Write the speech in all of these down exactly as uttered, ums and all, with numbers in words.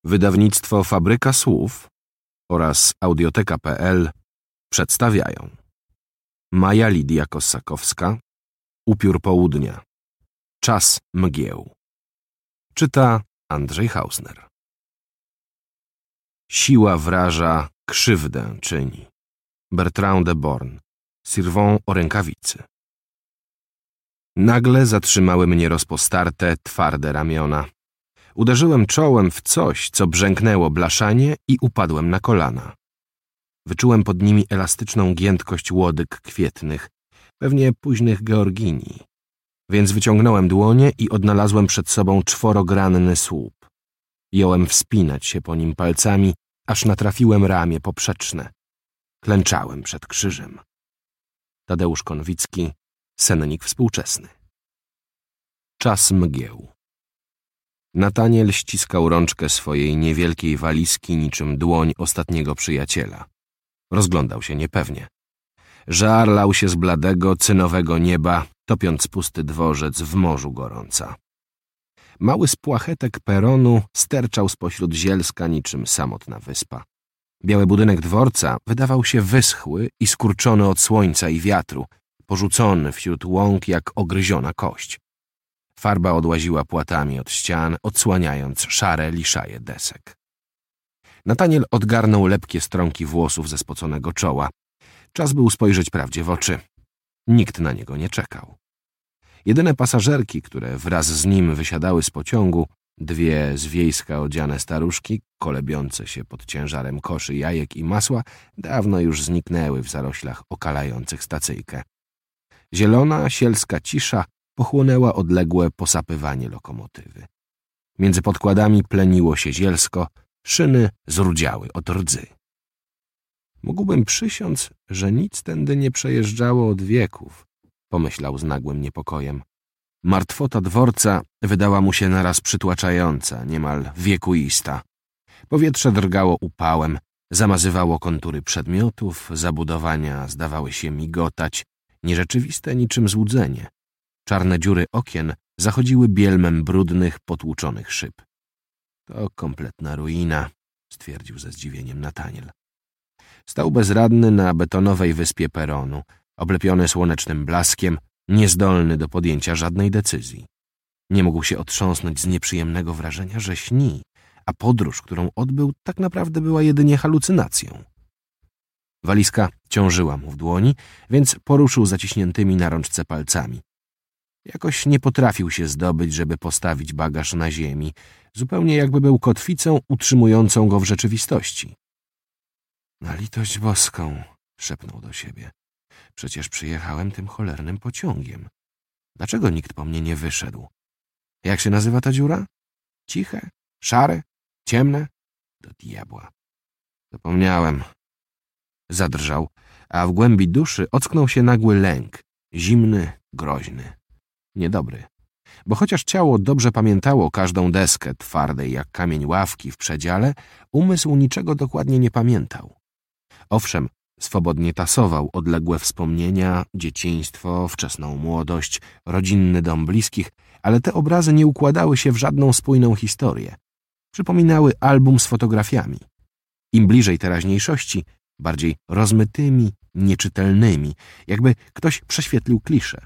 Wydawnictwo Fabryka Słów oraz Audioteka kropka pe el przedstawiają Maja Lidia Kossakowska, Upiór południa. Czas mgieł. Czyta Andrzej Hausner. Siła wraża, krzywdę czyni. Bertrand de Born, Sirvon o rękawicy. Nagle zatrzymały mnie rozpostarte, twarde ramiona. Uderzyłem czołem w coś, co brzęknęło blaszanie i upadłem na kolana. Wyczułem pod nimi elastyczną giętkość łodyg kwietnych, pewnie późnych georginii. Więc wyciągnąłem dłonie i odnalazłem przed sobą czworogranny słup. Jąłem wspinać się po nim palcami, aż natrafiłem ramię poprzeczne. Klęczałem przed krzyżem. Tadeusz Konwicki, sennik współczesny. Czas mgieł. Nataniel ściskał rączkę swojej niewielkiej walizki niczym dłoń ostatniego przyjaciela. Rozglądał się niepewnie. Żar lał się z bladego, cynowego nieba, topiąc pusty dworzec w morzu gorąca. Mały spłachetek peronu sterczał spośród zielska niczym samotna wyspa. Biały budynek dworca wydawał się wyschły i skurczony od słońca i wiatru, porzucony wśród łąk jak ogryziona kość. Farba odłaziła płatami od ścian, odsłaniając szare liszaje desek. Nataniel odgarnął lepkie stronki włosów ze spoconego czoła. Czas był spojrzeć prawdzie w oczy. Nikt na niego nie czekał. Jedyne pasażerki, które wraz z nim wysiadały z pociągu, dwie z wiejska odziane staruszki, kolebiące się pod ciężarem koszy, jajek i masła, dawno już zniknęły w zaroślach okalających stacyjkę. Zielona, sielska cisza pochłonęła odległe posapywanie lokomotywy. Między podkładami pleniło się zielsko, szyny zrudziały od rdzy. Mógłbym przysiąc, że nic tędy nie przejeżdżało od wieków, pomyślał z nagłym niepokojem. Martwota dworca wydała mu się naraz przytłaczająca, niemal wiekuista. Powietrze drgało upałem, zamazywało kontury przedmiotów, zabudowania zdawały się migotać, nierzeczywiste niczym złudzenie. Czarne dziury okien zachodziły bielmem brudnych, potłuczonych szyb. To kompletna ruina, stwierdził ze zdziwieniem Nataniel. Stał bezradny na betonowej wyspie peronu, oblepiony słonecznym blaskiem, niezdolny do podjęcia żadnej decyzji. Nie mógł się otrząsnąć z nieprzyjemnego wrażenia, że śni, a podróż, którą odbył, tak naprawdę była jedynie halucynacją. Walizka ciążyła mu w dłoni, więc poruszył zaciśniętymi na rączce palcami. Jakoś nie potrafił się zdobyć, żeby postawić bagaż na ziemi, zupełnie jakby był kotwicą utrzymującą go w rzeczywistości. Na litość boską, szepnął do siebie. Przecież przyjechałem tym cholernym pociągiem. Dlaczego nikt po mnie nie wyszedł? Jak się nazywa ta dziura? Ciche? Szare? Ciemne? Do diabła. Zapomniałem. Zadrżał, a w głębi duszy ocknął się nagły lęk, zimny, groźny. Niedobry, bo chociaż ciało dobrze pamiętało każdą deskę twardej jak kamień ławki w przedziale, umysł niczego dokładnie nie pamiętał. Owszem, swobodnie tasował odległe wspomnienia, dzieciństwo, wczesną młodość, rodzinny dom bliskich, ale te obrazy nie układały się w żadną spójną historię. Przypominały album z fotografiami. Im bliżej teraźniejszości, bardziej rozmytymi, nieczytelnymi, jakby ktoś prześwietlił kliszę.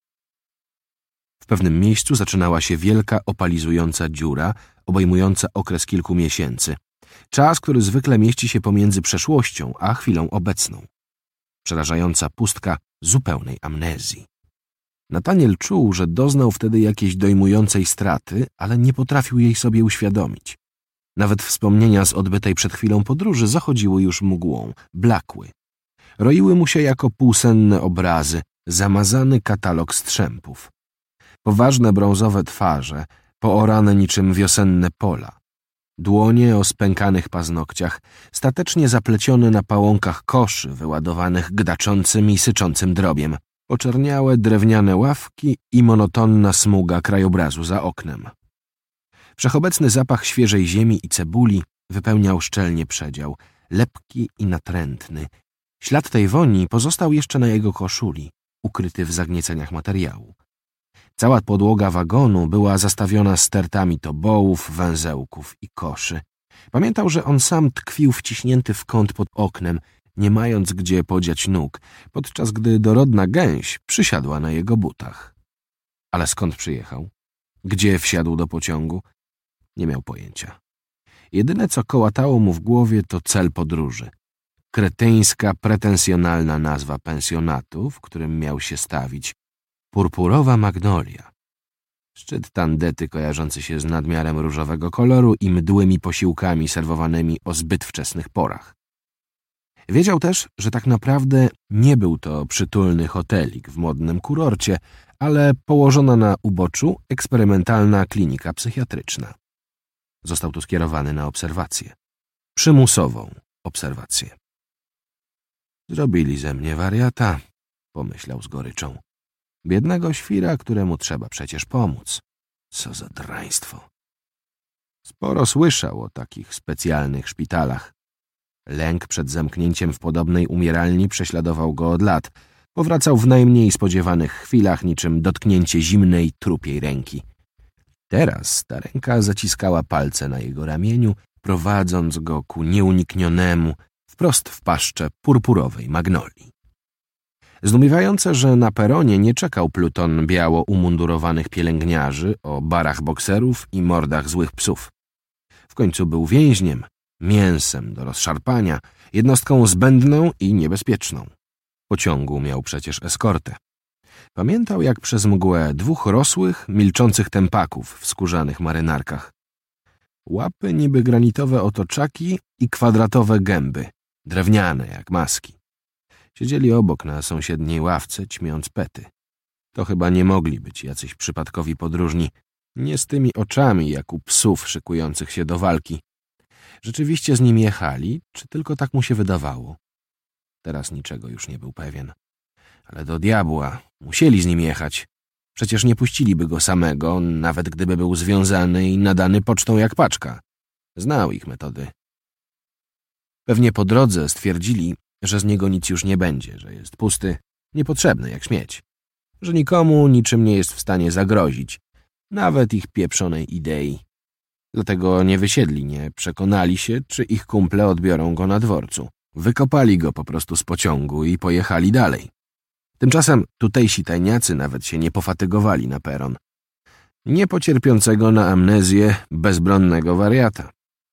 W pewnym miejscu zaczynała się wielka, opalizująca dziura, obejmująca okres kilku miesięcy. Czas, który zwykle mieści się pomiędzy przeszłością a chwilą obecną. Przerażająca pustka zupełnej amnezji. Nataniel czuł, że doznał wtedy jakiejś dojmującej straty, ale nie potrafił jej sobie uświadomić. Nawet wspomnienia z odbytej przed chwilą podróży zachodziły już mgłą, blakły. Roiły mu się jako półsenne obrazy, zamazany katalog strzępów. Poważne brązowe twarze, poorane niczym wiosenne pola. Dłonie o spękanych paznokciach, statecznie zaplecione na pałąkach koszy wyładowanych gdaczącym i syczącym drobiem. Poczerniałe drewniane ławki i monotonna smuga krajobrazu za oknem. Wszechobecny zapach świeżej ziemi i cebuli wypełniał szczelnie przedział, lepki i natrętny. Ślad tej woni pozostał jeszcze na jego koszuli, ukryty w zagnieceniach materiału. Cała podłoga wagonu była zastawiona stertami tobołów, węzełków i koszy. Pamiętał, że on sam tkwił wciśnięty w kąt pod oknem, nie mając gdzie podziać nóg, podczas gdy dorodna gęś przysiadła na jego butach. Ale skąd przyjechał? Gdzie wsiadł do pociągu? Nie miał pojęcia. Jedyne, co kołatało mu w głowie, to cel podróży. Kretyńska, pretensjonalna nazwa pensjonatu, w którym miał się stawić. Purpurowa magnolia. Szczyt tandety kojarzący się z nadmiarem różowego koloru i mdłymi posiłkami serwowanymi o zbyt wczesnych porach. Wiedział też, że tak naprawdę nie był to przytulny hotelik w modnym kurorcie, ale położona na uboczu eksperymentalna klinika psychiatryczna. Został tu skierowany na obserwację. Przymusową obserwację. Zrobili ze mnie wariata, pomyślał z goryczą. Biednego świra, któremu trzeba przecież pomóc. Co za draństwo. Sporo słyszał o takich specjalnych szpitalach. Lęk przed zamknięciem w podobnej umieralni prześladował go od lat. Powracał w najmniej spodziewanych chwilach, niczym dotknięcie zimnej, trupiej ręki. Teraz ta ręka zaciskała palce na jego ramieniu, prowadząc go ku nieuniknionemu, wprost w paszczę purpurowej magnolii. Zdumiewające, że na peronie nie czekał pluton biało umundurowanych pielęgniarzy o barach bokserów i mordach złych psów. W końcu był więźniem, mięsem do rozszarpania, jednostką zbędną i niebezpieczną. Pociągu miał przecież eskortę. Pamiętał, jak przez mgłę dwóch rosłych, milczących tępaków w skórzanych marynarkach. Łapy niby granitowe otoczaki i kwadratowe gęby, drewniane jak maski. Siedzieli obok na sąsiedniej ławce, ćmiąc pety. To chyba nie mogli być jacyś przypadkowi podróżni, nie z tymi oczami jak u psów szykujących się do walki. Rzeczywiście z nim jechali, czy tylko tak mu się wydawało? Teraz niczego już nie był pewien. Ale do diabła, musieli z nim jechać. Przecież nie puściliby go samego, nawet gdyby był związany i nadany pocztą jak paczka. Znał ich metody. Pewnie po drodze stwierdzili, że z niego nic już nie będzie, że jest pusty, niepotrzebny jak śmieć, że nikomu niczym nie jest w stanie zagrozić, nawet ich pieprzonej idei. Dlatego nie wysiedli, nie przekonali się, czy ich kumple odbiorą go na dworcu. Wykopali go po prostu z pociągu i pojechali dalej. Tymczasem tutejsi tajniacy nawet się nie pofatygowali na peron. Nie pocierpiącego na amnezję bezbronnego wariata.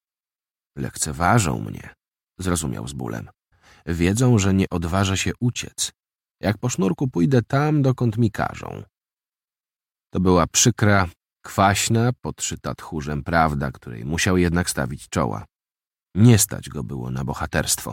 Lekceważą mnie, zrozumiał z bólem. Wiedzą, że nie odważę się uciec. Jak po sznurku pójdę tam, dokąd mi każą. To była przykra, kwaśna, podszyta tchórzem prawda, której musiał jednak stawić czoła. Nie stać go było na bohaterstwo.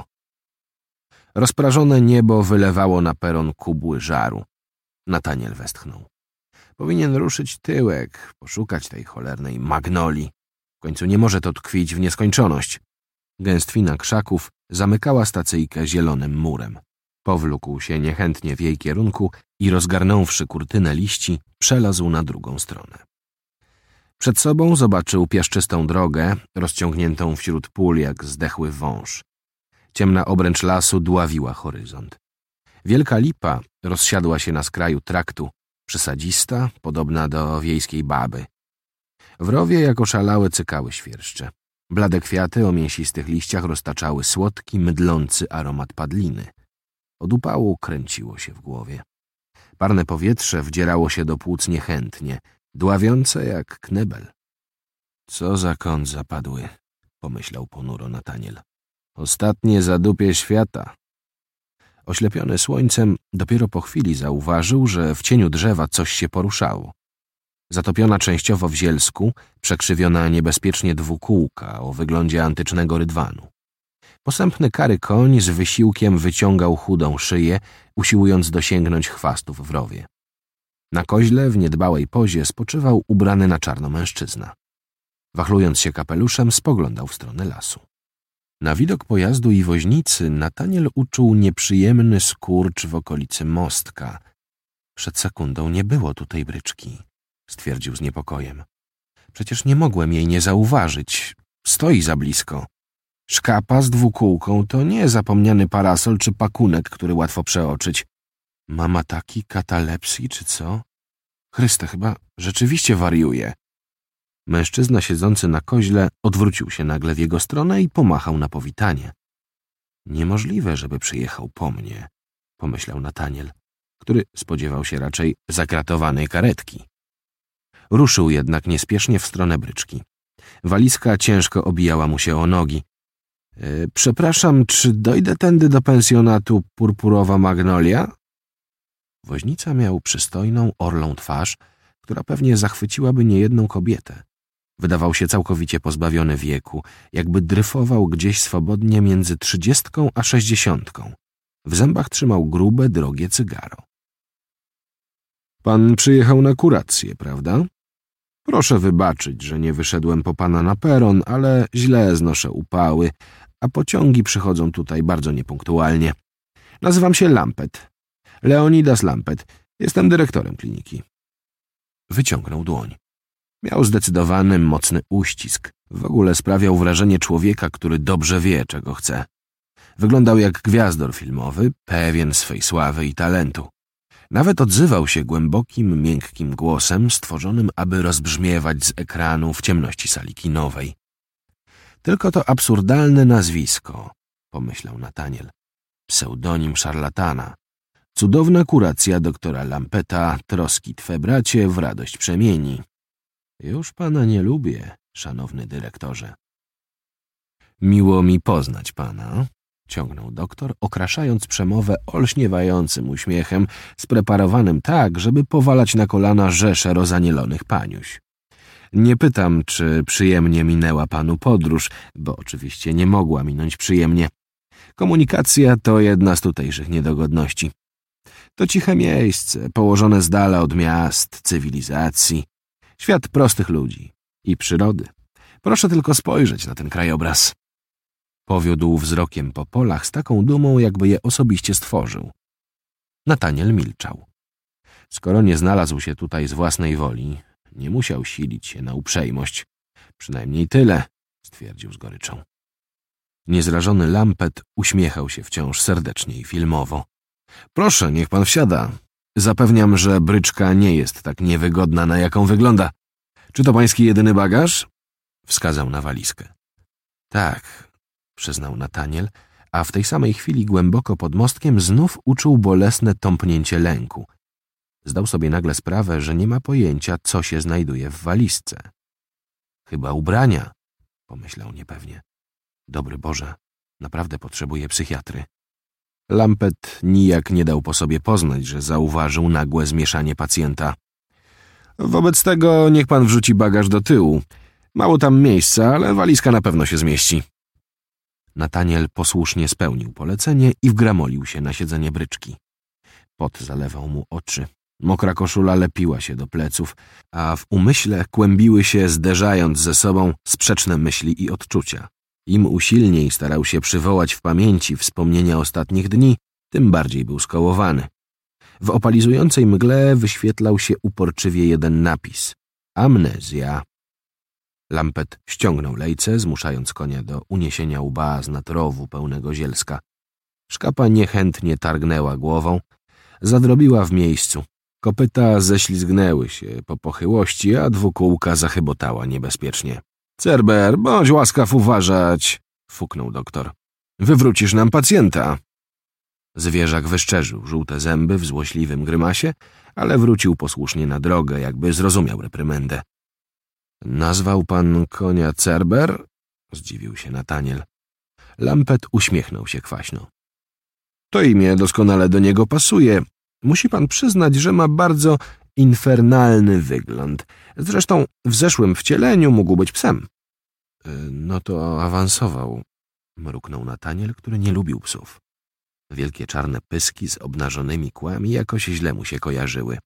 Rozprażone niebo wylewało na peron kubły żaru. Nataniel westchnął. Powinien ruszyć tyłek, poszukać tej cholernej magnolii. W końcu nie może to tkwić w nieskończoność. Gęstwina krzaków zamykała stacyjkę zielonym murem. Powlókł się niechętnie w jej kierunku i rozgarnąwszy kurtynę liści, przelazł na drugą stronę. Przed sobą zobaczył piaszczystą drogę, rozciągniętą wśród pól jak zdechły wąż. Ciemna obręcz lasu dławiła horyzont. Wielka lipa rozsiadła się na skraju traktu, przysadzista, podobna do wiejskiej baby. W rowie jak oszalałe cykały świerszcze. Blade kwiaty o mięsistych liściach roztaczały słodki, mydlący aromat padliny. Od upału kręciło się w głowie. Parne powietrze wdzierało się do płuc niechętnie, dławiące jak knebel. Co za kąt zapadły, pomyślał ponuro Nataniel. Ostatnie zadupie świata. Oślepiony słońcem, dopiero po chwili zauważył, że w cieniu drzewa coś się poruszało. Zatopiona częściowo w zielsku, przekrzywiona niebezpiecznie dwukółka o wyglądzie antycznego rydwanu. Posępny kary koń z wysiłkiem wyciągał chudą szyję, usiłując dosięgnąć chwastów w rowie. Na koźle w niedbałej pozie spoczywał ubrany na czarno mężczyzna. Wachlując się kapeluszem, spoglądał w stronę lasu. Na widok pojazdu i woźnicy Nataniel uczuł nieprzyjemny skurcz w okolicy mostka. Przed sekundą nie było tutaj bryczki, stwierdził z niepokojem. Przecież nie mogłem jej nie zauważyć. Stoi za blisko. Szkapa z dwukółką to nie zapomniany parasol czy pakunek, który łatwo przeoczyć. Mama taki katalepsji, czy co? Chryste, chyba rzeczywiście wariuje. Mężczyzna siedzący na koźle odwrócił się nagle w jego stronę i pomachał na powitanie. Niemożliwe, żeby przyjechał po mnie, pomyślał Nataniel, który spodziewał się raczej zakratowanej karetki. Ruszył jednak niespiesznie w stronę bryczki. Walizka ciężko obijała mu się o nogi. E, przepraszam, czy dojdę tędy do pensjonatu Purpurowa Magnolia? Woźnica miał przystojną, orlą twarz, która pewnie zachwyciłaby niejedną kobietę. Wydawał się całkowicie pozbawiony wieku, jakby dryfował gdzieś swobodnie między trzydziestką a sześćdziesiątką. W zębach trzymał grube, drogie cygaro. Pan przyjechał na kurację, prawda? Proszę wybaczyć, że nie wyszedłem po pana na peron, ale źle znoszę upały, a pociągi przychodzą tutaj bardzo niepunktualnie. Nazywam się Lampet. Leonidas Lampet. Jestem dyrektorem kliniki. Wyciągnął dłoń. Miał zdecydowany, mocny uścisk. W ogóle sprawiał wrażenie człowieka, który dobrze wie, czego chce. Wyglądał jak gwiazdor filmowy, pewien swej sławy i talentu. Nawet odzywał się głębokim, miękkim głosem, stworzonym, aby rozbrzmiewać z ekranu w ciemności sali kinowej. Tylko to absurdalne nazwisko, pomyślał Nataniel. Pseudonim szarlatana. Cudowna kuracja doktora Lampeta, troski twe bracie w radość przemieni. Już pana nie lubię, szanowny dyrektorze. Miło mi poznać pana, ciągnął doktor, okraszając przemowę olśniewającym uśmiechem, spreparowanym tak, żeby powalać na kolana rzeszę rozanielonych paniuś. Nie pytam, czy przyjemnie minęła panu podróż, bo oczywiście nie mogła minąć przyjemnie. Komunikacja to jedna z tutejszych niedogodności. To ciche miejsce, położone z dala od miast, cywilizacji, świat prostych ludzi i przyrody. Proszę tylko spojrzeć na ten krajobraz. Powiódł wzrokiem po polach z taką dumą, jakby je osobiście stworzył. Nataniel milczał. Skoro nie znalazł się tutaj z własnej woli, nie musiał silić się na uprzejmość. Przynajmniej tyle, stwierdził z goryczą. Niezrażony Lampet uśmiechał się wciąż serdecznie i filmowo. Proszę, niech pan wsiada. Zapewniam, że bryczka nie jest tak niewygodna, na jaką wygląda. Czy to pański jedyny bagaż? Wskazał na walizkę. Tak, przyznał Nataniel, a w tej samej chwili głęboko pod mostkiem znów uczuł bolesne tąpnięcie lęku. Zdał sobie nagle sprawę, że nie ma pojęcia, co się znajduje w walizce. Chyba ubrania, pomyślał niepewnie. Dobry Boże, naprawdę potrzebuję psychiatry. Lampet nijak nie dał po sobie poznać, że zauważył nagłe zmieszanie pacjenta. Wobec tego niech pan wrzuci bagaż do tyłu. Mało tam miejsca, ale walizka na pewno się zmieści. Nataniel posłusznie spełnił polecenie i wgramolił się na siedzenie bryczki. Pot zalewał mu oczy. Mokra koszula lepiła się do pleców, a w umyśle kłębiły się, zderzając ze sobą, sprzeczne myśli i odczucia. Im usilniej starał się przywołać w pamięci wspomnienia ostatnich dni, tym bardziej był skołowany. W opalizującej mgle wyświetlał się uporczywie jeden napis – amnezja. Lampet ściągnął lejce, zmuszając konia do uniesienia łba z nad rowu pełnego zielska. Szkapa niechętnie targnęła głową, zadrobiła w miejscu. Kopyta ześlizgnęły się po pochyłości, a dwukółka zachybotała niebezpiecznie. — Cerber, bądź łaskaw uważać! — fuknął doktor. — Wywrócisz nam pacjenta! Zwierzak wyszczerzył żółte zęby w złośliwym grymasie, ale wrócił posłusznie na drogę, jakby zrozumiał reprymendę. — Nazwał pan konia Cerber? — zdziwił się Nataniel. Lampet uśmiechnął się kwaśno. — To imię doskonale do niego pasuje. Musi pan przyznać, że ma bardzo infernalny wygląd. Zresztą w zeszłym wcieleniu mógł być psem. — No to awansował — mruknął Nataniel, który nie lubił psów. Wielkie czarne pyski z obnażonymi kłami jakoś źle mu się kojarzyły.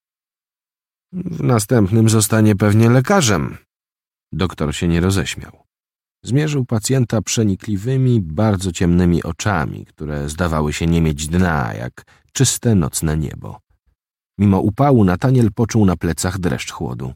— W następnym zostanie pewnie lekarzem. Doktor się nie roześmiał. Zmierzył pacjenta przenikliwymi, bardzo ciemnymi oczami, które zdawały się nie mieć dna, jak czyste nocne niebo. Mimo upału Nataniel poczuł na plecach dreszcz chłodu.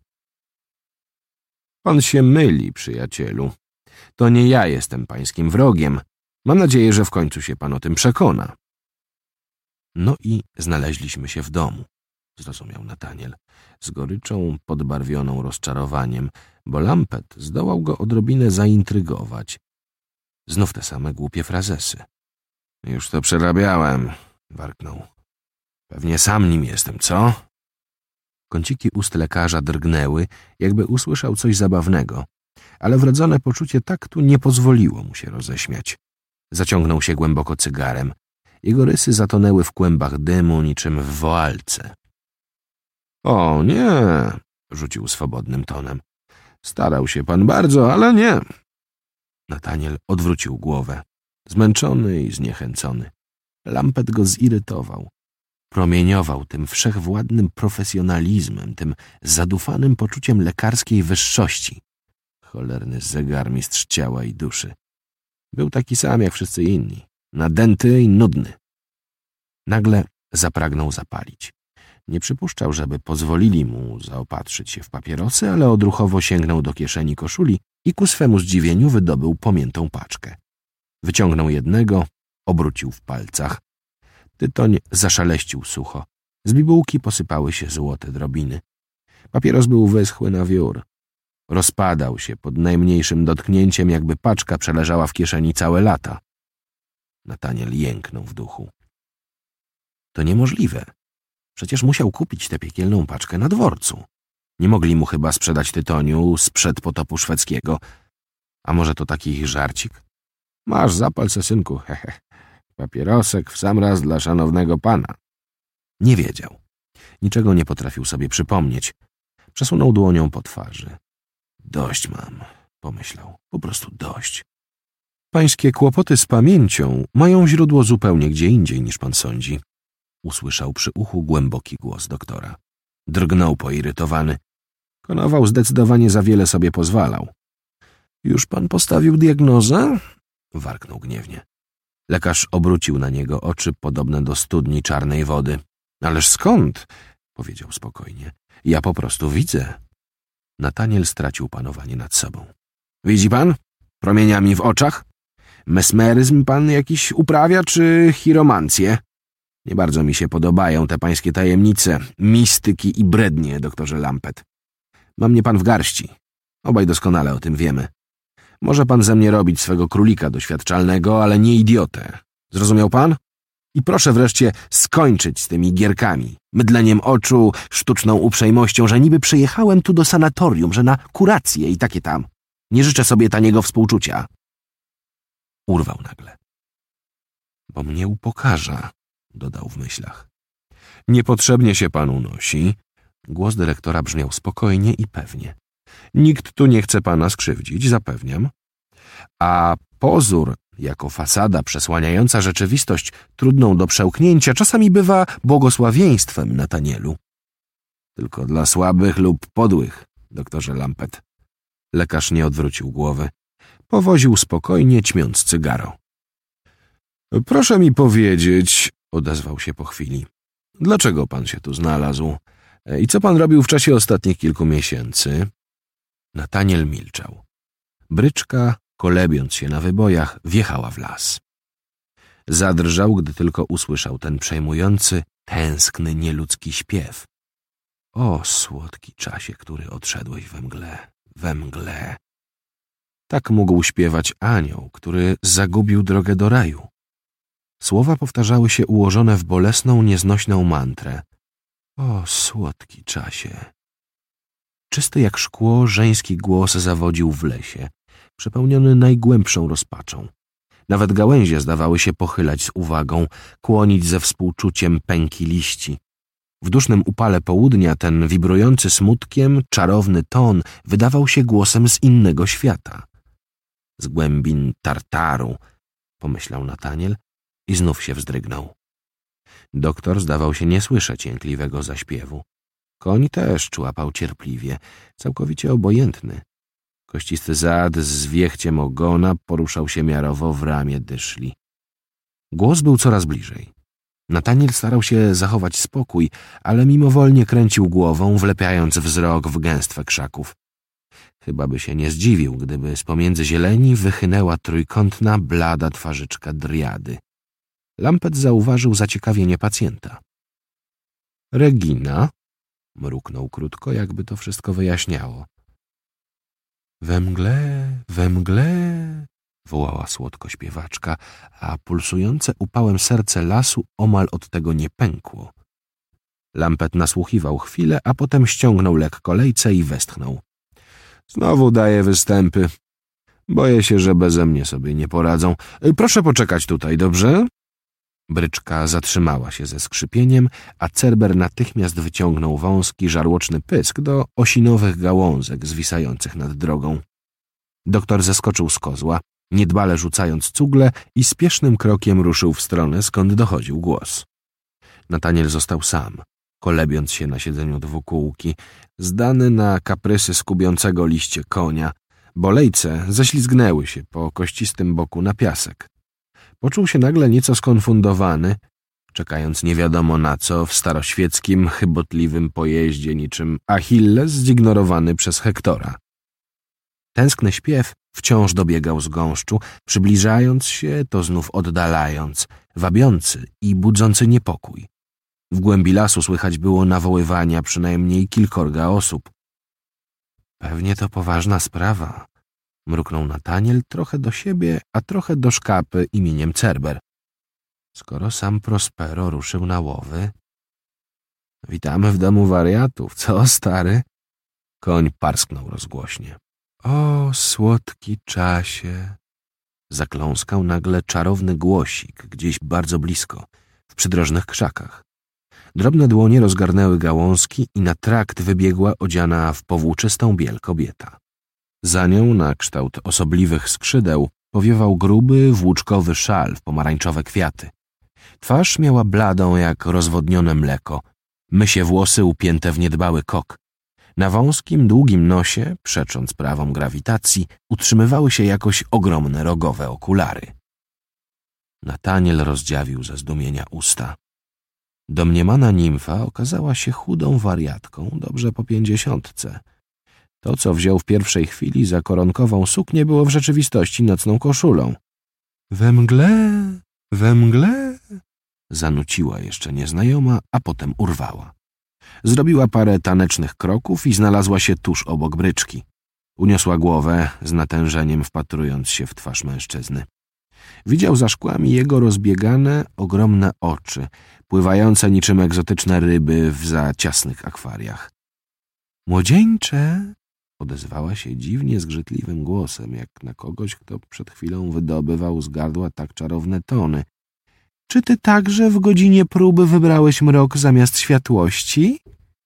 — Pan się myli, przyjacielu. To nie ja jestem pańskim wrogiem. Mam nadzieję, że w końcu się pan o tym przekona. No i znaleźliśmy się w domu. zrozumiał Nataniel, z goryczą podbarwioną rozczarowaniem, bo Lampet zdołał go odrobinę zaintrygować. Znów te same głupie frazesy. Już to przerabiałem, warknął. Pewnie sam nim jestem, co? Kąciki ust lekarza drgnęły, jakby usłyszał coś zabawnego, ale wrodzone poczucie taktu nie pozwoliło mu się roześmiać. Zaciągnął się głęboko cygarem. Jego rysy zatonęły w kłębach dymu niczym w woalce. O nie, rzucił swobodnym tonem. Starał się pan bardzo, ale nie. Nataniel odwrócił głowę, zmęczony i zniechęcony. Lampet go zirytował. Promieniował tym wszechwładnym profesjonalizmem, tym zadufanym poczuciem lekarskiej wyższości. Cholerny zegarmistrz ciała i duszy. Był taki sam jak wszyscy inni, nadęty i nudny. Nagle zapragnął zapalić. Nie przypuszczał, żeby pozwolili mu zaopatrzyć się w papierosy, ale odruchowo sięgnął do kieszeni koszuli i ku swemu zdziwieniu wydobył pomiętą paczkę. Wyciągnął jednego, obrócił w palcach. Tytoń zaszaleścił sucho. Z bibułki posypały się złote drobiny. Papieros był wyschły na wiór. Rozpadał się pod najmniejszym dotknięciem, jakby paczka przeleżała w kieszeni całe lata. Nataniel jęknął w duchu. To niemożliwe. Przecież musiał kupić tę piekielną paczkę na dworcu. Nie mogli mu chyba sprzedać tytoniu sprzed potopu szwedzkiego. A może to taki ich żarcik? Masz, zapal se, synku, hehe. Papierosek w sam raz dla szanownego pana. Nie wiedział. Niczego nie potrafił sobie przypomnieć. Przesunął dłonią po twarzy. Dość mam, pomyślał. Po prostu dość. Pańskie kłopoty z pamięcią mają źródło zupełnie gdzie indziej niż pan sądzi. Usłyszał przy uchu głęboki głos doktora. Drgnął poirytowany. Konował zdecydowanie za wiele sobie pozwalał. Już pan postawił diagnozę? Warknął gniewnie. Lekarz obrócił na niego oczy podobne do studni czarnej wody. Ależ skąd? Powiedział spokojnie. Ja po prostu widzę. Nataniel stracił panowanie nad sobą. Widzi pan? Promieniami w oczach? Mesmeryzm pan jakiś uprawia, czy chiromancję? Nie bardzo mi się podobają te pańskie tajemnice, mistyki i brednie, doktorze Lampet. Ma mnie pan w garści. Obaj doskonale o tym wiemy. Może pan ze mnie robić swego królika doświadczalnego, ale nie idiotę. Zrozumiał pan? I proszę wreszcie skończyć z tymi gierkami, mydleniem oczu, sztuczną uprzejmością, że niby przyjechałem tu do sanatorium, że na kurację i takie tam. Nie życzę sobie taniego współczucia. Urwał nagle. Bo mnie upokarza, dodał w myślach. Niepotrzebnie się pan unosi. Głos dyrektora brzmiał spokojnie i pewnie. Nikt tu nie chce pana skrzywdzić, zapewniam. A pozór, jako fasada przesłaniająca rzeczywistość trudną do przełknięcia, czasami bywa błogosławieństwem, Natanielu. Tylko dla słabych lub podłych, doktorze Lampet. Lekarz nie odwrócił głowy. Powoził spokojnie, ćmiąc cygaro. Proszę mi powiedzieć, odezwał się po chwili, dlaczego pan się tu znalazł i co pan robił w czasie ostatnich kilku miesięcy? Nataniel milczał. Bryczka, kolebiąc się na wybojach, wjechała w las. Zadrżał, gdy tylko usłyszał ten przejmujący, tęskny, nieludzki śpiew. O, słodki czasie, który odszedłeś we mgle, we mgle. Tak mógł śpiewać anioł, który zagubił drogę do raju. Słowa powtarzały się ułożone w bolesną, nieznośną mantrę. O, słodki czasie. Czysty jak szkło, żeński głos zawodził w lesie, przepełniony najgłębszą rozpaczą. Nawet gałęzie zdawały się pochylać z uwagą, kłonić ze współczuciem pęki liści. W dusznym upale południa ten wibrujący smutkiem, czarowny ton wydawał się głosem z innego świata. Z głębin Tartaru, pomyślał Nataniel i znów się wzdrygnął. Doktor zdawał się nie słyszeć jękliwego zaśpiewu. Koń też człapał cierpliwie, całkowicie obojętny. Kościsty zad z wiechciem ogona poruszał się miarowo w ramię dyszli. Głos był coraz bliżej. Nataniel starał się zachować spokój, ale mimowolnie kręcił głową, wlepiając wzrok w gęstwę krzaków. Chyba by się nie zdziwił, gdyby z pomiędzy zieleni wychynęła trójkątna, blada twarzyczka driady. Lampet zauważył zaciekawienie pacjenta. Regina? Mruknął krótko, jakby to wszystko wyjaśniało. We mgle, we mgle, wołała słodko śpiewaczka, a pulsujące upałem serce lasu omal od tego nie pękło. Lampet nasłuchiwał chwilę, a potem ściągnął lekko lejce i westchnął. Znowu daję występy. Boję się, że beze mnie sobie nie poradzą. Proszę poczekać tutaj, dobrze? Bryczka zatrzymała się ze skrzypieniem, a Cerber natychmiast wyciągnął wąski, żarłoczny pysk do osinowych gałązek zwisających nad drogą. Doktor zeskoczył z kozła, niedbale rzucając cugle i spiesznym krokiem ruszył w stronę, skąd dochodził głos. Nataniel został sam, kolebiąc się na siedzeniu dwukółki, zdany na kaprysy skubiącego liście konia, bo lejce ześlizgnęły się po kościstym boku na piasek. Poczuł się nagle nieco skonfundowany, czekając nie wiadomo na co w staroświeckim, chybotliwym pojeździe niczym Achilles zignorowany przez Hektora. Tęskny śpiew wciąż dobiegał z gąszczu, przybliżając się, to znów oddalając, wabiący i budzący niepokój. W głębi lasu słychać było nawoływania przynajmniej kilkorga osób. Pewnie to poważna sprawa, mruknął Nataniel trochę do siebie, a trochę do szkapy imieniem Cerber. Skoro sam Prospero ruszył na łowy... Witamy w domu wariatów, co stary? Koń parsknął rozgłośnie. O, słodki czasie! Zakląskał nagle czarowny głosik gdzieś bardzo blisko, w przydrożnych krzakach. Drobne dłonie rozgarnęły gałązki i na trakt wybiegła odziana w powłóczystą biel kobieta. Za nią, na kształt osobliwych skrzydeł, powiewał gruby, włóczkowy szal w pomarańczowe kwiaty. Twarz miała bladą jak rozwodnione mleko, mysie włosy upięte w niedbały kok. Na wąskim, długim nosie, przecząc prawom grawitacji, utrzymywały się jakoś ogromne rogowe okulary. Nataniel rozdziawił ze zdumienia usta. Domniemana nimfa okazała się chudą wariatką, dobrze po pięćdziesiątce. To, co wziął w pierwszej chwili za koronkową suknię, było w rzeczywistości nocną koszulą. We mgle, we mgle, zanuciła jeszcze nieznajoma, a potem urwała. Zrobiła parę tanecznych kroków i znalazła się tuż obok bryczki. Uniosła głowę, z natężeniem wpatrując się w twarz mężczyzny. Widział za szkłami jego rozbiegane, ogromne oczy, pływające niczym egzotyczne ryby w za ciasnych akwariach. Młodzieńcze, odezwała się dziwnie zgrzytliwym głosem, jak na kogoś, kto przed chwilą wydobywał z gardła tak czarowne tony. Czy ty także w godzinie próby wybrałeś mrok zamiast światłości?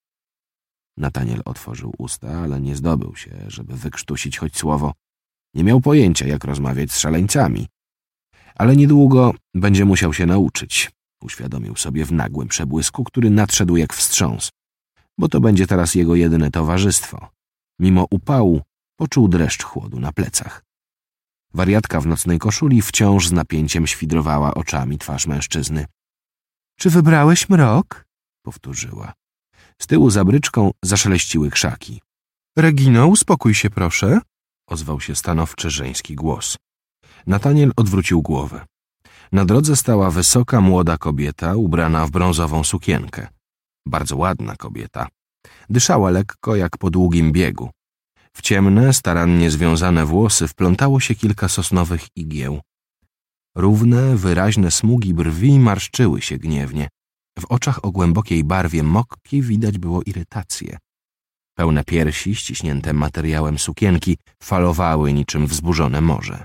Nataniel otworzył usta, ale nie zdobył się, żeby wykrztusić choć słowo. Nie miał pojęcia, jak rozmawiać z szaleńcami. Ale niedługo będzie musiał się nauczyć, uświadomił sobie w nagłym przebłysku, który nadszedł jak wstrząs, bo to będzie teraz jego jedyne towarzystwo. Mimo upału poczuł dreszcz chłodu na plecach. Wariatka w nocnej koszuli wciąż z napięciem świdrowała oczami twarz mężczyzny. — Czy wybrałeś mrok? — powtórzyła. Z tyłu za bryczką zaszeleściły krzaki. — Regino, uspokój się proszę — ozwał się stanowczy żeński głos. Nataniel odwrócił głowę. Na drodze stała wysoka, młoda kobieta ubrana w brązową sukienkę. Bardzo ładna kobieta. Dyszała lekko jak po długim biegu. W ciemne, starannie związane włosy wplątało się kilka sosnowych igieł. Równe, wyraźne smugi brwi marszczyły się gniewnie. W oczach o głębokiej barwie mokki widać było irytację. Pełne piersi, ściśnięte materiałem sukienki, falowały niczym wzburzone morze.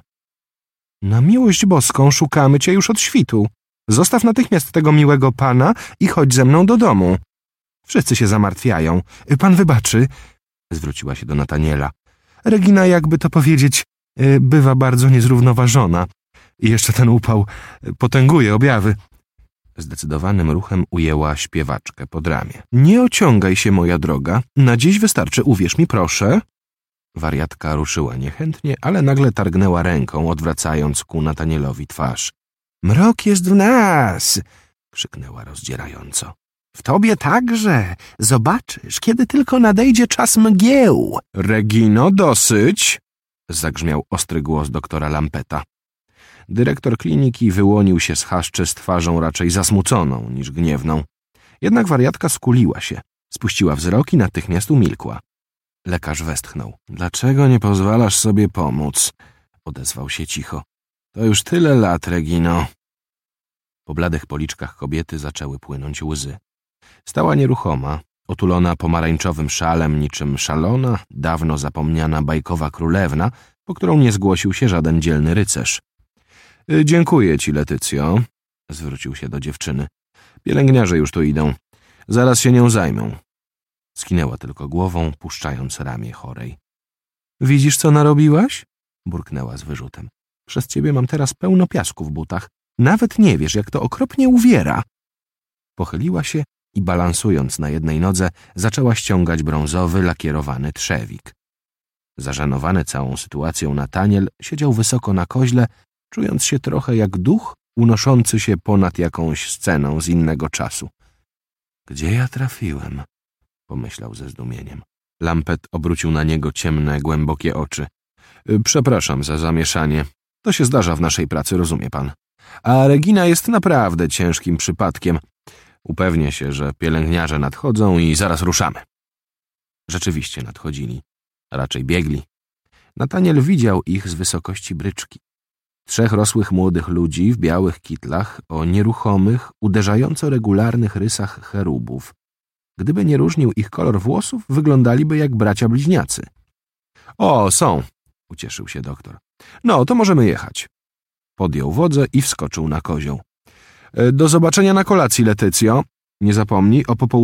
Na miłość boską szukamy cię już od świtu. Zostaw natychmiast tego miłego pana i chodź ze mną do domu. Wszyscy się zamartwiają. Pan wybaczy, zwróciła się do Nataniela. Regina, jakby to powiedzieć, bywa bardzo niezrównoważona. I jeszcze ten upał potęguje objawy. Zdecydowanym ruchem ujęła śpiewaczkę pod ramię. Nie ociągaj się, moja droga. Na dziś wystarczy, uwierz mi, proszę. Wariatka ruszyła niechętnie, ale nagle targnęła ręką, odwracając ku Natanielowi twarz. Mrok jest w nas! Krzyknęła rozdzierająco. W tobie także. Zobaczysz, kiedy tylko nadejdzie czas mgieł. Regino, dosyć! Zagrzmiał ostry głos doktora Lampeta. Dyrektor kliniki wyłonił się z chaszczy z twarzą raczej zasmuconą niż gniewną. Jednak wariatka skuliła się, spuściła wzrok i natychmiast umilkła. Lekarz westchnął. Dlaczego nie pozwalasz sobie pomóc? Odezwał się cicho. To już tyle lat, Regino. Po bladych policzkach kobiety zaczęły płynąć łzy. Stała nieruchoma, otulona pomarańczowym szalem niczym szalona, dawno zapomniana bajkowa królewna, po którą nie zgłosił się żaden dzielny rycerz. — Dziękuję ci, Letycjo — zwrócił się do dziewczyny. — Pielęgniarze już tu idą. Zaraz się nią zajmą. Skinęła tylko głową, puszczając ramię chorej. — Widzisz, co narobiłaś? — burknęła z wyrzutem. — Przez ciebie mam teraz pełno piasku w butach. Nawet nie wiesz, jak to okropnie uwiera. Pochyliła się i balansując na jednej nodze, zaczęła ściągać brązowy, lakierowany trzewik. Zażenowany całą sytuacją Nataniel siedział wysoko na koźle, czując się trochę jak duch unoszący się ponad jakąś sceną z innego czasu. Gdzie ja trafiłem? Pomyślał ze zdumieniem. Lampet obrócił na niego ciemne, głębokie oczy. Przepraszam za zamieszanie. To się zdarza w naszej pracy, rozumie pan. A Regina jest naprawdę ciężkim przypadkiem. Upewnię się, że pielęgniarze nadchodzą i zaraz ruszamy. Rzeczywiście nadchodzili. Raczej biegli. Nataniel widział ich z wysokości bryczki. Trzech rosłych młodych ludzi w białych kitlach o nieruchomych, uderzająco regularnych rysach cherubów. Gdyby nie różnił ich kolor włosów, wyglądaliby jak bracia bliźniacy. — O, są! — ucieszył się doktor. — No, to możemy jechać. Podjął wodzę i wskoczył na kozioł. — Do zobaczenia na kolacji, Letycjo. Nie zapomnij o popołudniu.